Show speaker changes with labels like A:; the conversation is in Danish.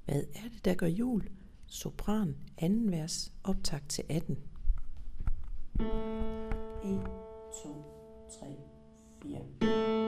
A: Hvad er det, der gør jul? Sopran, 2. vers, optakt til 18.
B: 1, 2, 3, 4.